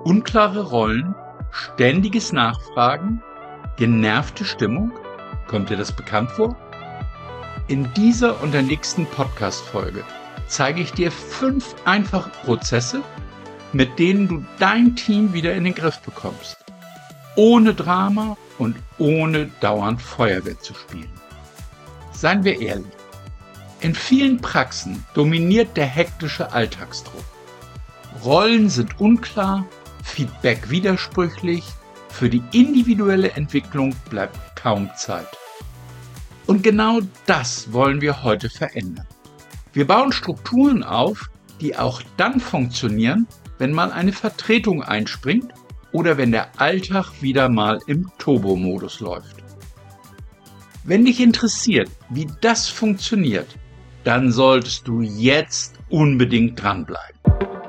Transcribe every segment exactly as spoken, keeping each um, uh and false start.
Unklare Rollen, ständiges Nachfragen, genervte Stimmung? Kommt dir das bekannt vor? In dieser und der nächsten Podcast-Folge zeige ich dir fünf einfache Prozesse, mit denen du dein Team wieder in den Griff bekommst. Ohne Drama und ohne dauernd Feuerwehr zu spielen. Seien wir ehrlich, in vielen Praxen dominiert der hektische Alltagsdruck. Rollen sind unklar, Feedback widersprüchlich, für die individuelle Entwicklung bleibt kaum Zeit. Und genau das wollen wir heute verändern. Wir bauen Strukturen auf, die auch dann funktionieren, wenn mal eine Vertretung einspringt oder wenn der Alltag wieder mal im Turbo-Modus läuft. Wenn dich interessiert, wie das funktioniert, dann solltest du jetzt unbedingt dranbleiben.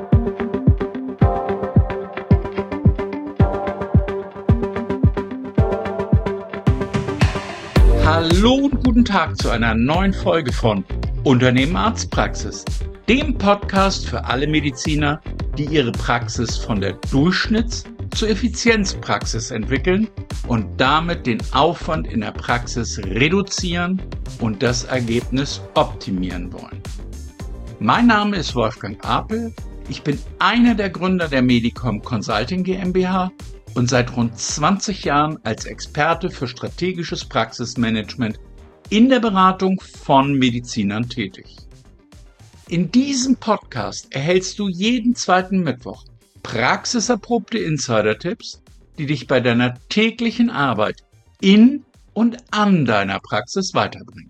Hallo und guten Tag zu einer neuen Folge von Unternehmen Arztpraxis, dem Podcast für alle Mediziner, die ihre Praxis von der Durchschnitts- zur Effizienzpraxis entwickeln und damit den Aufwand in der Praxis reduzieren und das Ergebnis optimieren wollen. Mein Name ist Wolfgang Apel, ich bin einer der Gründer der Medicom Consulting GmbH und seit rund zwanzig Jahren als Experte für strategisches Praxismanagement in der Beratung von Medizinern tätig. In diesem Podcast erhältst du jeden zweiten Mittwoch praxiserprobte Insider-Tipps, die dich bei deiner täglichen Arbeit in und an deiner Praxis weiterbringen.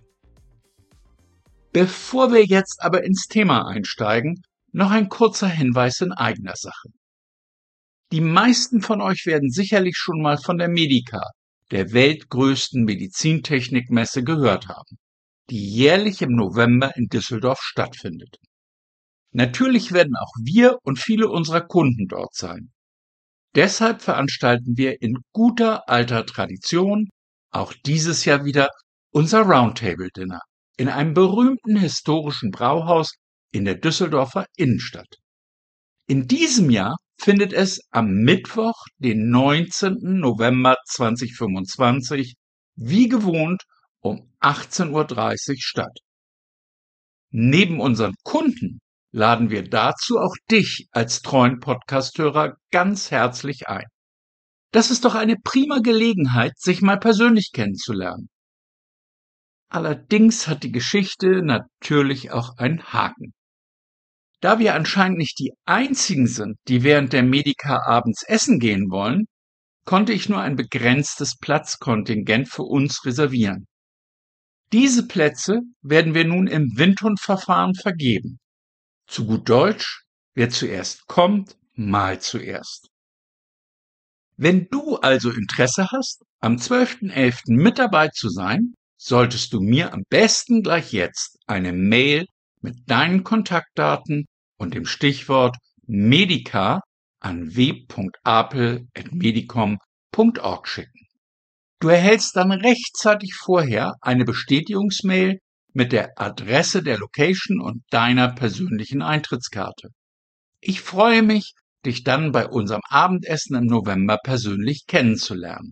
Bevor wir jetzt aber ins Thema einsteigen, noch ein kurzer Hinweis in eigener Sache. Die meisten von euch werden sicherlich schon mal von der Medica, der weltgrößten Medizintechnikmesse, gehört haben, die jährlich im November in Düsseldorf stattfindet. Natürlich werden auch wir und viele unserer Kunden dort sein. Deshalb veranstalten wir in guter alter Tradition auch dieses Jahr wieder unser Roundtable Dinner in einem berühmten historischen Brauhaus in der Düsseldorfer Innenstadt. In diesem Jahr findet es am Mittwoch, den neunzehnten November zweitausendfünfundzwanzig, wie gewohnt um achtzehn Uhr dreißig statt. Neben unseren Kunden laden wir dazu auch dich als treuen Podcasthörer ganz herzlich ein. Das ist doch eine prima Gelegenheit, sich mal persönlich kennenzulernen. Allerdings hat die Geschichte natürlich auch einen Haken. Da wir anscheinend nicht die einzigen sind, die während der Medica abends essen gehen wollen, konnte ich nur ein begrenztes Platzkontingent für uns reservieren. Diese Plätze werden wir nun im Windhundverfahren vergeben. Zu gut Deutsch, wer zuerst kommt, mal zuerst. Wenn du also Interesse hast, am zwölften elften mit dabei zu sein, solltest du mir am besten gleich jetzt eine Mail mit deinen Kontaktdaten und dem Stichwort Medica an w punkt apel at medicom punkt org schicken. Du erhältst dann rechtzeitig vorher eine Bestätigungsmail mit der Adresse der Location und deiner persönlichen Eintrittskarte. Ich freue mich, dich dann bei unserem Abendessen im November persönlich kennenzulernen.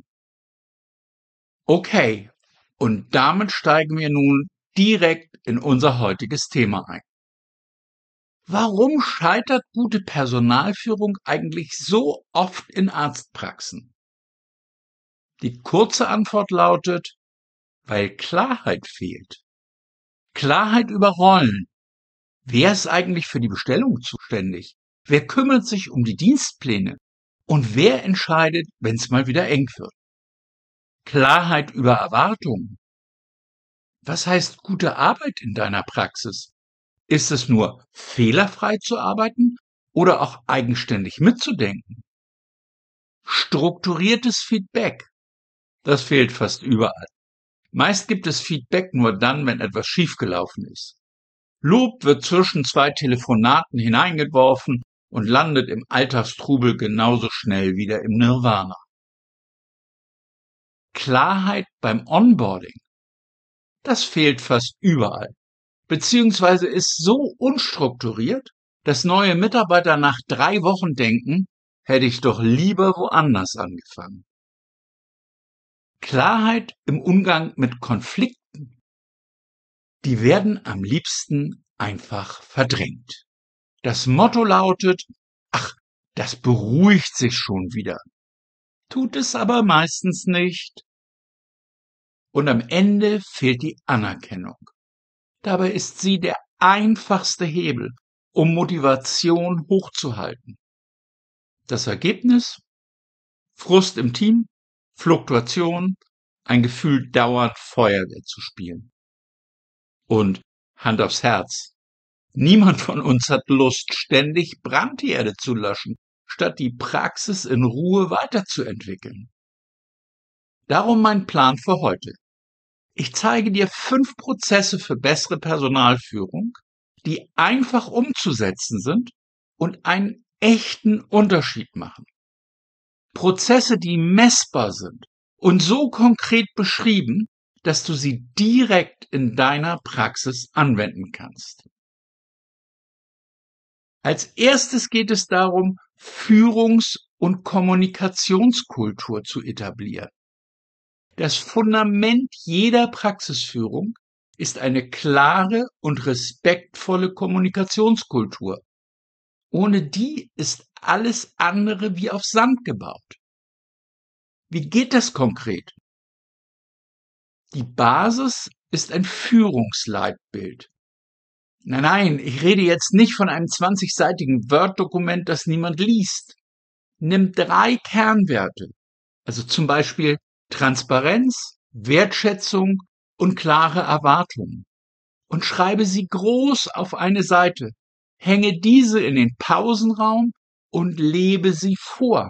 Okay, und damit steigen wir nun direkt in unser heutiges Thema ein. Warum scheitert gute Personalführung eigentlich so oft in Arztpraxen? Die kurze Antwort lautet, weil Klarheit fehlt. Klarheit über Rollen. Wer ist eigentlich für die Bestellung zuständig? Wer kümmert sich um die Dienstpläne? Und wer entscheidet, wenn es mal wieder eng wird? Klarheit über Erwartungen. Was heißt gute Arbeit in deiner Praxis? Ist es nur fehlerfrei zu arbeiten oder auch eigenständig mitzudenken? Strukturiertes Feedback. Das fehlt fast überall. Meist gibt es Feedback nur dann, wenn etwas schiefgelaufen ist. Lob wird zwischen zwei Telefonaten hineingeworfen und landet im Alltagstrubel genauso schnell wieder im Nirvana. Klarheit beim Onboarding. Das fehlt fast überall, beziehungsweise ist so unstrukturiert, dass neue Mitarbeiter nach drei Wochen denken, hätte ich doch lieber woanders angefangen. Klarheit im Umgang mit Konflikten, die werden am liebsten einfach verdrängt. Das Motto lautet, ach, das beruhigt sich schon wieder. Tut es aber meistens nicht. Und am Ende fehlt die Anerkennung. Dabei ist sie der einfachste Hebel, um Motivation hochzuhalten. Das Ergebnis? Frust im Team, Fluktuation, ein Gefühl, dauernd Feuerwehr zu spielen. Und Hand aufs Herz. Niemand von uns hat Lust, ständig Brandherde zu löschen, statt die Praxis in Ruhe weiterzuentwickeln. Darum mein Plan für heute. Ich zeige dir fünf Prozesse für bessere Personalführung, die einfach umzusetzen sind und einen echten Unterschied machen. Prozesse, die messbar sind und so konkret beschrieben, dass du sie direkt in deiner Praxis anwenden kannst. Als erstes geht es darum, Führungs- und Kommunikationskultur zu etablieren. Das Fundament jeder Praxisführung ist eine klare und respektvolle Kommunikationskultur. Ohne die ist alles andere wie auf Sand gebaut. Wie geht das konkret? Die Basis ist ein Führungsleitbild. Nein, nein, ich rede jetzt nicht von einem zwanzigseitigen Word-Dokument, das niemand liest. Nimm drei Kernwerte, also zum Beispiel Transparenz, Wertschätzung und klare Erwartungen, und schreibe sie groß auf eine Seite, hänge diese in den Pausenraum und lebe sie vor.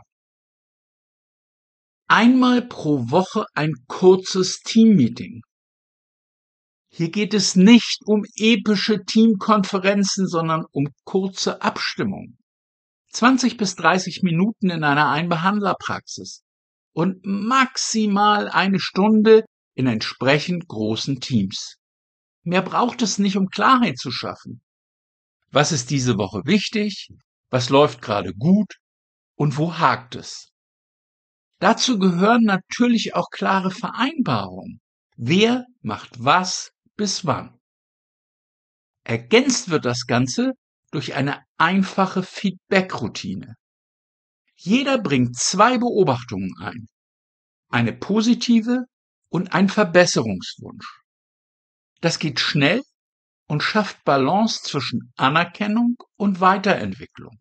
Einmal pro Woche ein kurzes Teammeeting. Hier geht es nicht um epische Teamkonferenzen, sondern um kurze Abstimmungen. zwanzig bis dreißig Minuten in einer Einbehandlerpraxis und maximal eine Stunde in entsprechend großen Teams. Mehr braucht es nicht, um Klarheit zu schaffen. Was ist diese Woche wichtig? Was läuft gerade gut? Und wo hakt es? Dazu gehören natürlich auch klare Vereinbarungen. Wer macht was bis wann? Ergänzt wird das Ganze durch eine einfache Feedback-Routine. Jeder bringt zwei Beobachtungen ein. Eine positive und ein Verbesserungswunsch. Das geht schnell und schafft Balance zwischen Anerkennung und Weiterentwicklung.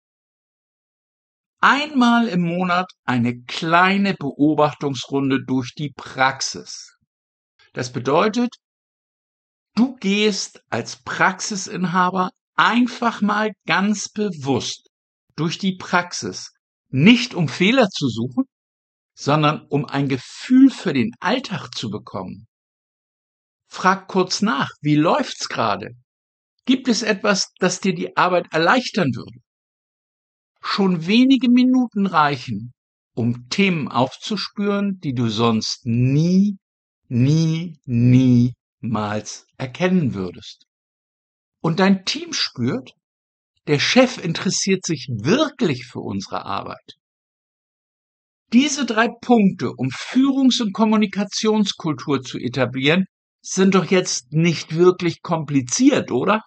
Einmal im Monat eine kleine Beobachtungsrunde durch die Praxis. Das bedeutet, du gehst als Praxisinhaber einfach mal ganz bewusst durch die Praxis, nicht um Fehler zu suchen, sondern um ein Gefühl für den Alltag zu bekommen. Frag kurz nach, wie läuft's gerade? Gibt es etwas, das dir die Arbeit erleichtern würde? Schon wenige Minuten reichen, um Themen aufzuspüren, die du sonst nie, nie, niemals erkennen würdest. Und dein Team spürt, der Chef interessiert sich wirklich für unsere Arbeit. Diese drei Punkte, um Führungs- und Kommunikationskultur zu etablieren, sind doch jetzt nicht wirklich kompliziert, oder?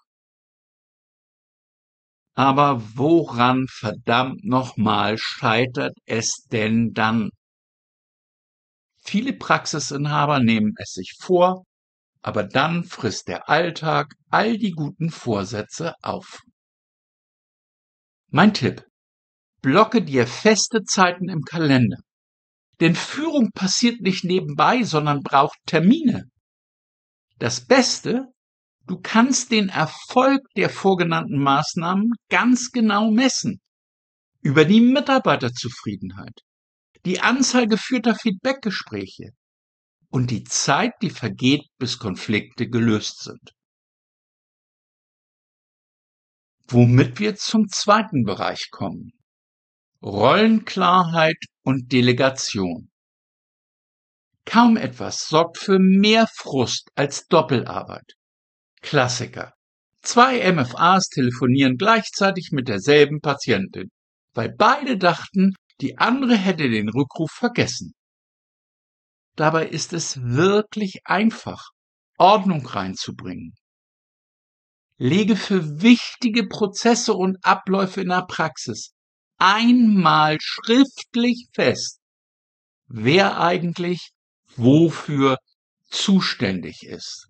Aber woran verdammt nochmal scheitert es denn dann? Viele Praxisinhaber nehmen es sich vor, aber dann frisst der Alltag all die guten Vorsätze auf. Mein Tipp: Blocke dir feste Zeiten im Kalender. Denn Führung passiert nicht nebenbei, sondern braucht Termine. Das Beste: Du kannst den Erfolg der vorgenannten Maßnahmen ganz genau messen. Über die Mitarbeiterzufriedenheit, die Anzahl geführter Feedbackgespräche und die Zeit, die vergeht, bis Konflikte gelöst sind. Womit wir zum zweiten Bereich kommen. Rollenklarheit und Delegation. Kaum etwas sorgt für mehr Frust als Doppelarbeit. Klassiker. Zwei M F As telefonieren gleichzeitig mit derselben Patientin. weil beide dachten, die andere hätte den Rückruf vergessen. Dabei ist es wirklich einfach, Ordnung reinzubringen. Lege für wichtige Prozesse und Abläufe in der Praxis einmal schriftlich fest, wer eigentlich wofür zuständig ist.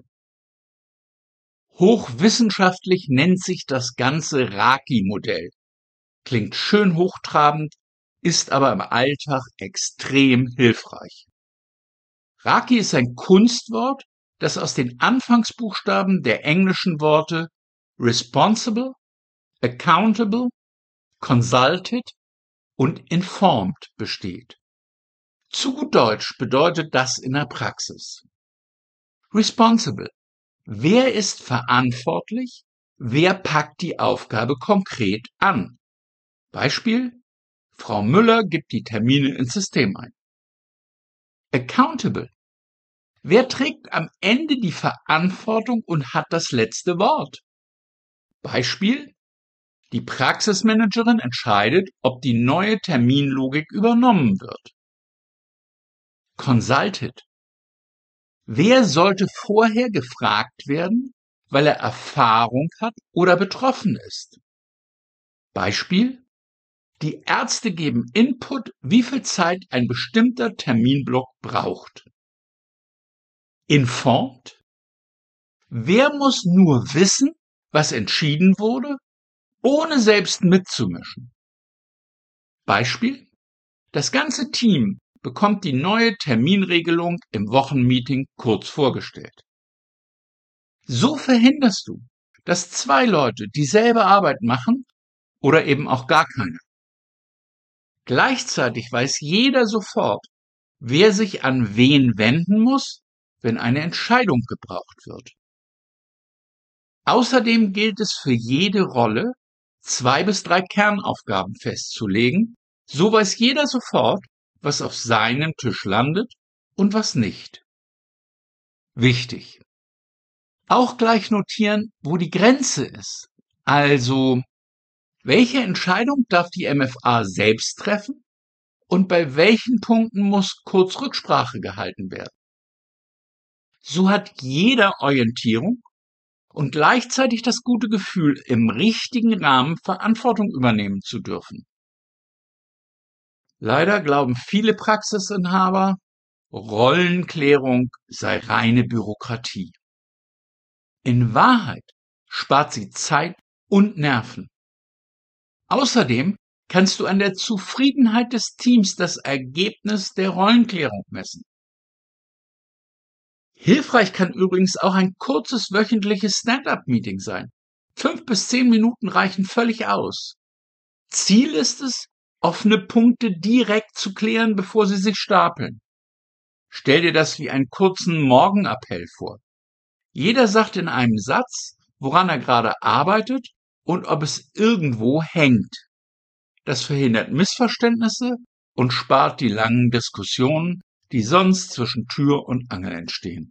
Hochwissenschaftlich nennt sich das Ganze Raki-Modell. Klingt schön hochtrabend, ist aber im Alltag extrem hilfreich. Raki ist ein Kunstwort, das aus den Anfangsbuchstaben der englischen Worte responsible, accountable, consulted und informed besteht. Zu gut Deutsch bedeutet das in der Praxis. Responsible. Wer ist verantwortlich? Wer packt die Aufgabe konkret an? Beispiel: Frau Müller gibt die Termine ins System ein. Accountable. Wer trägt am Ende die Verantwortung und hat das letzte Wort? Beispiel: Die Praxismanagerin entscheidet, ob die neue Terminlogik übernommen wird. Consulted. Wer sollte vorher gefragt werden, weil er Erfahrung hat oder betroffen ist? Beispiel: Die Ärzte geben Input, wie viel Zeit ein bestimmter Terminblock braucht. Informed. Wer muss nur wissen, was entschieden wurde, ohne selbst mitzumischen? Beispiel: Das ganze Team bekommt die neue Terminregelung im Wochenmeeting kurz vorgestellt. So verhinderst du, dass zwei Leute dieselbe Arbeit machen oder eben auch gar keine. Gleichzeitig weiß jeder sofort, wer sich an wen wenden muss, wenn eine Entscheidung gebraucht wird. Außerdem gilt es für jede Rolle, zwei bis drei Kernaufgaben festzulegen, so weiß jeder sofort, was auf seinem Tisch landet und was nicht. Wichtig. Auch gleich notieren, wo die Grenze ist. Also, welche Entscheidung darf die M F A selbst treffen und bei welchen Punkten muss kurz Rücksprache gehalten werden? So hat jeder Orientierung und gleichzeitig das gute Gefühl, im richtigen Rahmen Verantwortung übernehmen zu dürfen. Leider glauben viele Praxisinhaber, Rollenklärung sei reine Bürokratie. In Wahrheit spart sie Zeit und Nerven. Außerdem kannst du an der Zufriedenheit des Teams das Ergebnis der Rollenklärung messen. Hilfreich kann übrigens auch ein kurzes wöchentliches Stand-up-Meeting sein. Fünf bis zehn Minuten reichen völlig aus. Ziel ist es, offene Punkte direkt zu klären, bevor sie sich stapeln. Stell dir das wie einen kurzen Morgenappell vor. Jeder sagt in einem Satz, woran er gerade arbeitet und ob es irgendwo hängt. Das verhindert Missverständnisse und spart die langen Diskussionen, die sonst zwischen Tür und Angel entstehen.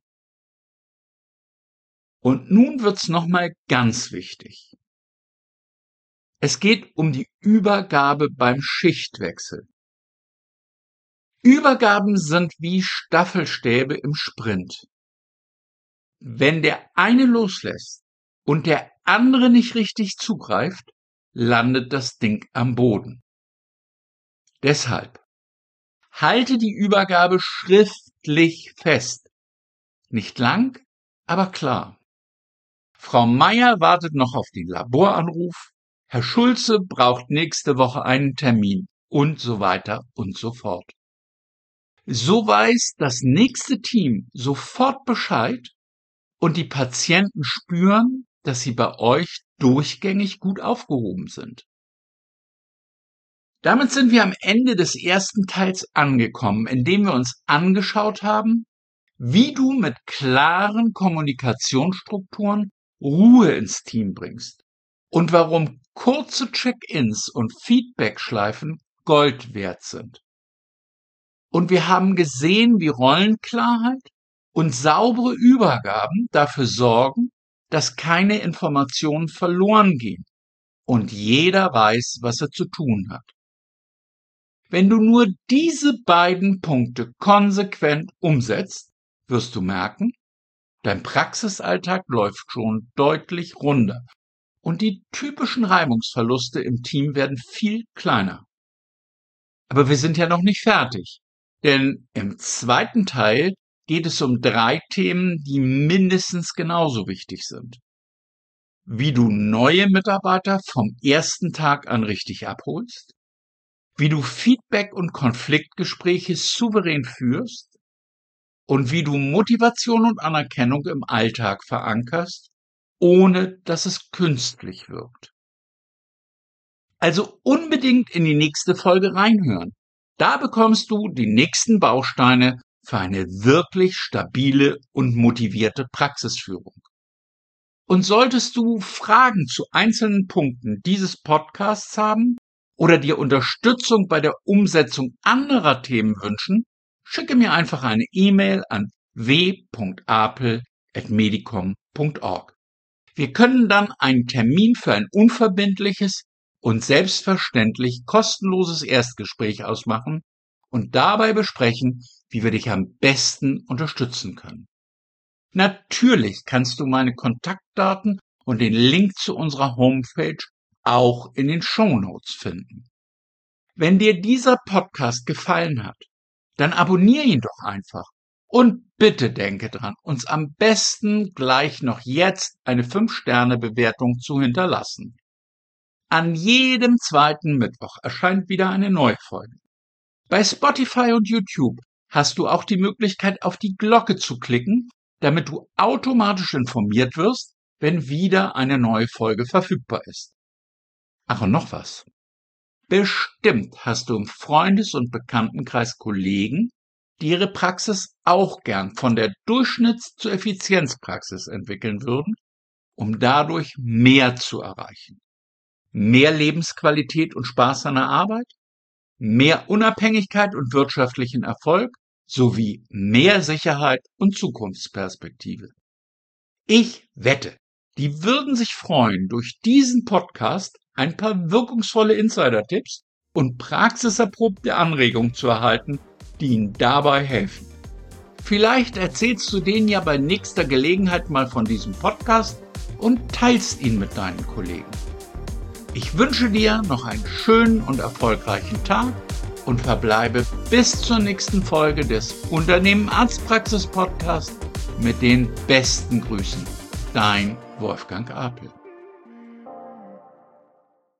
Und nun wird's nochmal ganz wichtig. Es geht um die Übergabe beim Schichtwechsel. Übergaben sind wie Staffelstäbe im Sprint. Wenn der eine loslässt und der andere nicht richtig zugreift, landet das Ding am Boden. Deshalb halte die Übergabe schriftlich fest. Nicht lang, aber klar. Frau Meier wartet noch auf den Laboranruf, Herr Schulze braucht nächste Woche einen Termin und so weiter und so fort. So weiß das nächste Team sofort Bescheid und die Patienten spüren, dass sie bei euch durchgängig gut aufgehoben sind. Damit sind wir am Ende des ersten Teils angekommen, in dem wir uns angeschaut haben, wie du mit klaren Kommunikationsstrukturen Ruhe ins Team bringst und warum kurze Check-ins und Feedback-Schleifen Gold wert sind. Und wir haben gesehen, wie Rollenklarheit und saubere Übergaben dafür sorgen, dass keine Informationen verloren gehen und jeder weiß, was er zu tun hat. Wenn du nur diese beiden Punkte konsequent umsetzt, wirst du merken, dein Praxisalltag läuft schon deutlich runder und die typischen Reibungsverluste im Team werden viel kleiner. Aber wir sind ja noch nicht fertig, denn im zweiten Teil geht es um drei Themen, die mindestens genauso wichtig sind. Wie du neue Mitarbeiter vom ersten Tag an richtig abholst, wie du Feedback- und Konfliktgespräche souverän führst und wie du Motivation und Anerkennung im Alltag verankerst, ohne dass es künstlich wirkt. Also unbedingt in die nächste Folge reinhören. Da bekommst du die nächsten Bausteine für eine wirklich stabile und motivierte Praxisführung. Und solltest du Fragen zu einzelnen Punkten dieses Podcasts haben oder dir Unterstützung bei der Umsetzung anderer Themen wünschen, schicke mir einfach eine E-Mail an w punkt apel at medicom punkt org. Wir können dann einen Termin für ein unverbindliches und selbstverständlich kostenloses Erstgespräch ausmachen und dabei besprechen, wie wir dich am besten unterstützen können. Natürlich kannst du meine Kontaktdaten und den Link zu unserer Homepage auch in den Shownotes finden. Wenn dir dieser Podcast gefallen hat, dann abonniere ihn doch einfach. Und bitte denke dran, uns am besten gleich noch jetzt eine fünf Sterne Bewertung zu hinterlassen. An jedem zweiten Mittwoch erscheint wieder eine neue Folge. Bei Spotify und YouTube hast du auch die Möglichkeit, auf die Glocke zu klicken, damit du automatisch informiert wirst, wenn wieder eine neue Folge verfügbar ist. Ach, und noch was. Bestimmt hast du im Freundes- und Bekanntenkreis Kollegen, die ihre Praxis auch gern von der Durchschnitts- zur Effizienzpraxis entwickeln würden, um dadurch mehr zu erreichen. Mehr Lebensqualität und Spaß an der Arbeit, mehr Unabhängigkeit und wirtschaftlichen Erfolg sowie mehr Sicherheit und Zukunftsperspektive. Ich wette, die würden sich freuen, durch diesen Podcast ein paar wirkungsvolle Insider-Tipps und praxiserprobte Anregungen zu erhalten, die ihnen dabei helfen. Vielleicht erzählst du denen ja bei nächster Gelegenheit mal von diesem Podcast und teilst ihn mit deinen Kollegen. Ich wünsche dir noch einen schönen und erfolgreichen Tag und verbleibe bis zur nächsten Folge des Unternehmen Arztpraxis Podcast mit den besten Grüßen. Dein Wolfgang Apel.